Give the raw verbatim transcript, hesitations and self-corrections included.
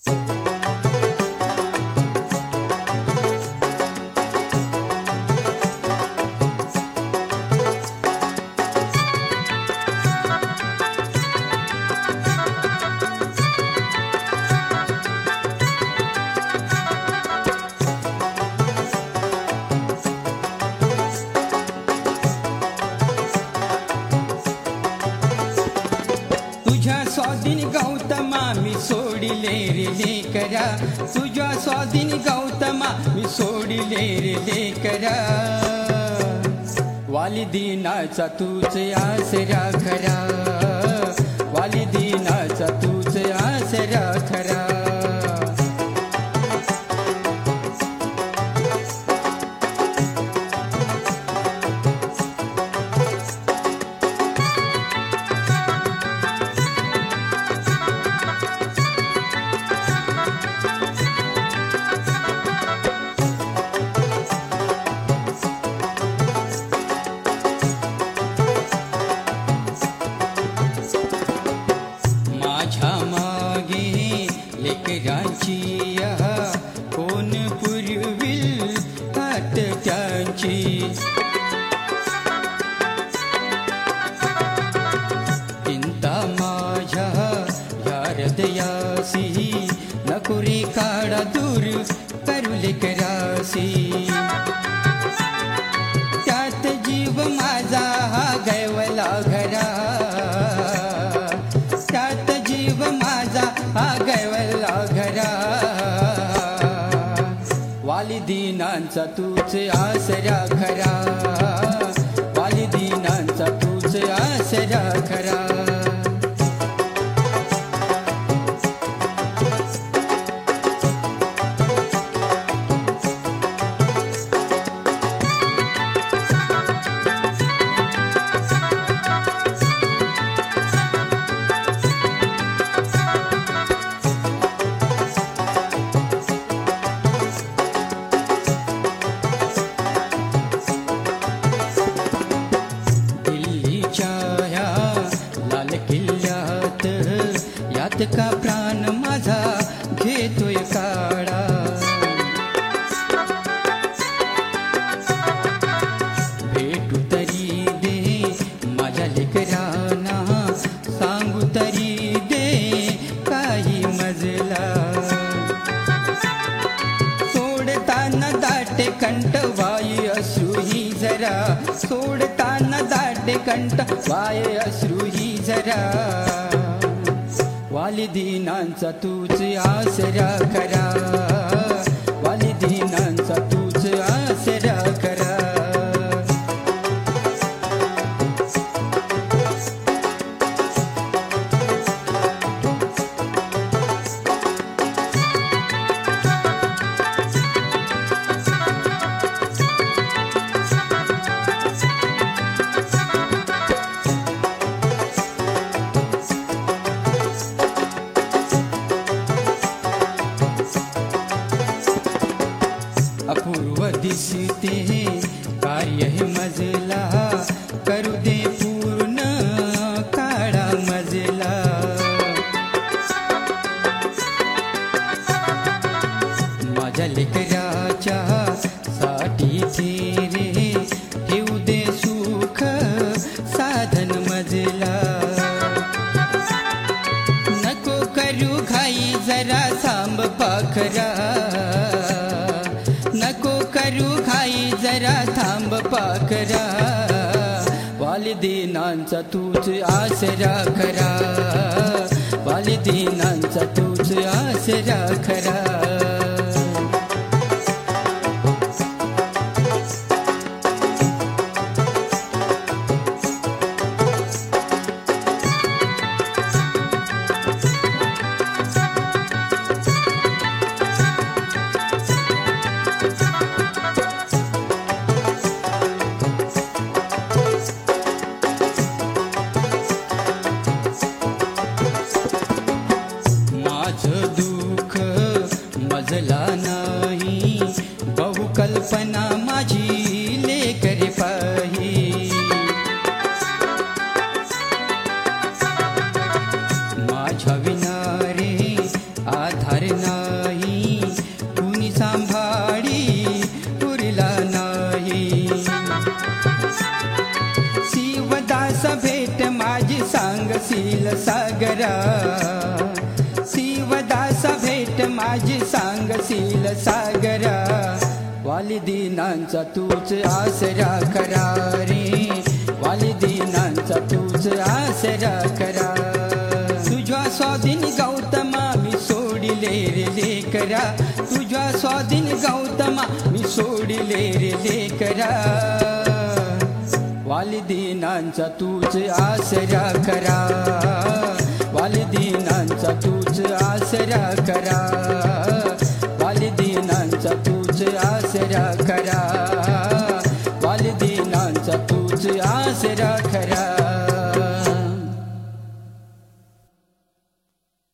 तुझ्या स्वाधीन गौतमा मी सोडिले रे लेकरा, तुझ्या स्वाधीन गौतमा मी सोडिले रे लेकरा. वालिदीनाचा तूच आसरा खरा, वालिदीनाचा तूच आसरा खरा. लेकरांची कोण पुरविल हात त्यांची. चिंता माझ्या या हृदयासी, नको रे काढा दूर करू लेकरासी. त्यात जीव माझा हा गैवला घरा, त्यात जीव माझा हा गैवला घरा. वालिदीनांचा तूच आसरा खरा, वालिदीनांचा तूच आसरा खरा. यात का प्राण माझा घेतोय काढा. भेटू तरी दे माझ्या लेकरांना, सांगू तरी दे काही मजला. सोडताना दाटे कंठ वाई अश्रूही जरा, सोडताना दाटे कंठ वाई अश्रूही जरा. वालिदीनांचा तूच आसरा खरा, वालिदीनांचा तूच आसरा खरा. अपूर्व दिसते कार्य हे मजला, करू दे पूर्ण काळा मजला. माझ्या लेकराच्या साठी रे ठेवू दे सुख साधन मजला. नको करू घाई जरा सांब पाखरा, नको करू घाई जरा थांब पाखरा. वालिदीनांचा तूच आसरा खरा, वालिदीनांचा तूच आसरा खरा. मजला नाही बहुकल्पना माझी लेकरे पाही. माझ्या विना रे आधार सागरा शिवदासा भेट माझी सांगशील सागरा वालिदीनांचा तूच आसरा खरा रे वालिदीनांचा तूच आसरा खरा तुझ्या स्वाधीन गौतमा मी सोडिले रे लेकरा तुझ्या स्वाधीन गौतमा मी सोडिले रे लेकरा वालिदीनांचा तूच आसरा खरा वालिदीनांचा तूच आसरा खरा वालिदीनांचा तूच आसरा खरा वालिदीनांचा तूच आसरा खरा